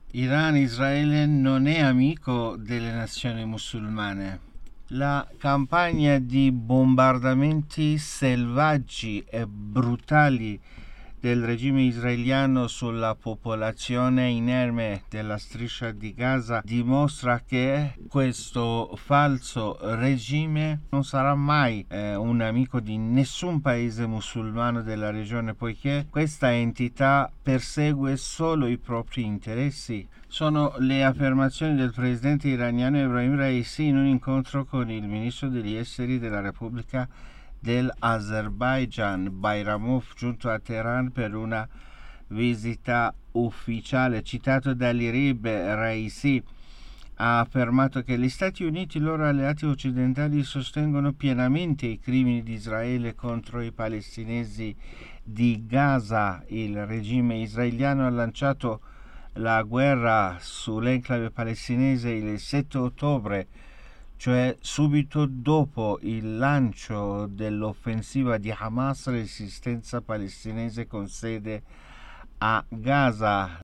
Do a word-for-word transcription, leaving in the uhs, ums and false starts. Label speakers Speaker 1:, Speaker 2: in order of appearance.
Speaker 1: Iran, Israele non è amico delle nazioni musulmane. La campagna di bombardamenti selvaggi e brutali del regime israeliano sulla popolazione inerme della striscia di Gaza dimostra che questo falso regime non sarà mai eh, un amico di nessun paese musulmano della regione, poiché questa entità persegue solo i propri interessi. Sono le affermazioni del presidente iraniano Ebrahim Raisi in un incontro con il ministro degli esteri della Repubblica dell'Azerbaijan, Bayramov, giunto a Teheran per una visita ufficiale. Citato dall'I R I B, Raisi ha affermato che gli Stati Uniti e i loro alleati occidentali sostengono pienamente i crimini di Israele contro i palestinesi di Gaza. Il regime israeliano ha lanciato la guerra sull'enclave palestinese il sette ottobre, cioè subito dopo il lancio dell'offensiva di Hamas, resistenza palestinese con sede a Gaza.